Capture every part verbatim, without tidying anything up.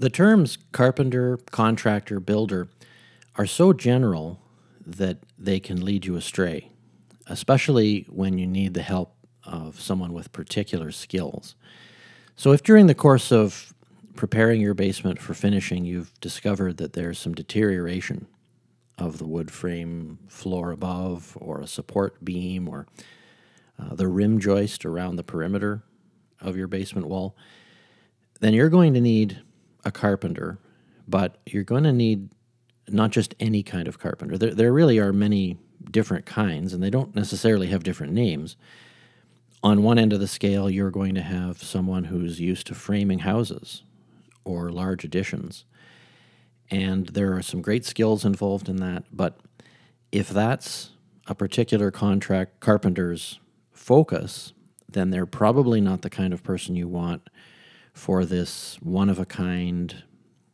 The terms carpenter, contractor, builder are so general that they can lead you astray, especially when you need the help of someone with particular skills. So, if during the course of preparing your basement for finishing, you've discovered that there's some deterioration of the wood frame floor above, or a support beam, or uh, the rim joist around the perimeter of your basement wall, then you're going to need a carpenter, but you're going to need not just any kind of carpenter. There, there really are many different kinds, and they don't necessarily have different names. On one end of the scale, you're going to have someone who's used to framing houses or large additions, and there are some great skills involved in that. But if that's a particular contract carpenter's focus, then they're probably not the kind of person you want for this one-of-a-kind,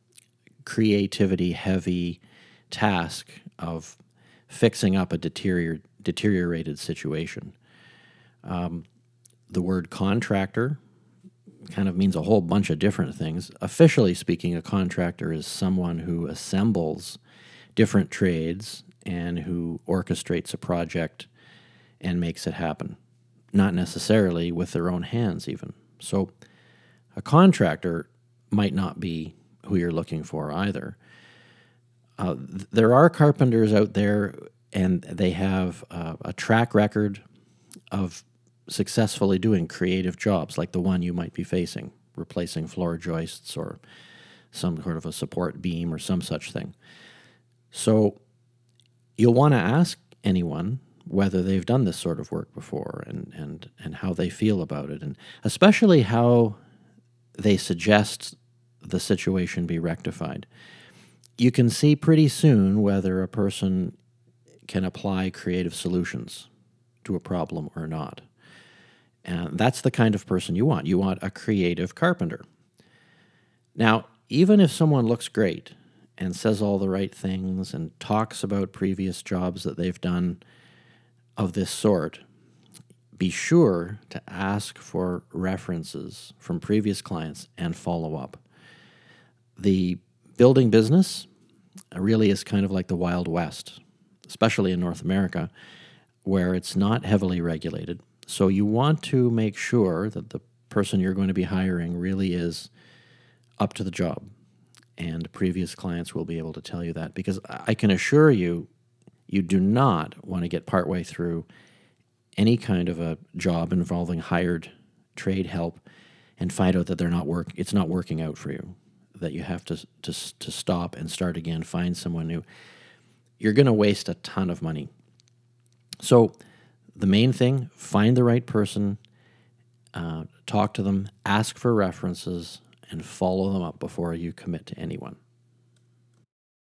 creativity-heavy task of fixing up a deterior- deteriorated situation. Um, the word contractor kind of means a whole bunch of different things. Officially speaking, a contractor is someone who assembles different trades and who orchestrates a project and makes it happen, not necessarily with their own hands even. So a contractor might not be who you're looking for either. Uh, th- there are carpenters out there, and they have uh, a track record of successfully doing creative jobs like the one you might be facing, replacing floor joists or some sort of a support beam or some such thing. So you'll want to ask anyone whether they've done this sort of work before, and, and, and how they feel about it, and especially how they suggest the situation be rectified. You can see pretty soon whether a person can apply creative solutions to a problem or not. And that's the kind of person you want. You want a creative carpenter. Now, even if someone looks great and says all the right things and talks about previous jobs that they've done of this sort, be sure to ask for references from previous clients and follow up. The building business really is kind of like the Wild West, especially in North America, where it's not heavily regulated. So you want to make sure that the person you're going to be hiring really is up to the job. And previous clients will be able to tell you that, because I can assure you, you do not want to get partway through any kind of a job involving hired trade help and find out that they're not work it's not working out for you, that you have to to to stop and start again, find someone new. You're going to waste a ton of money. So the main thing, find the right person, uh, talk to them, ask for references, and follow them up before you commit to anyone.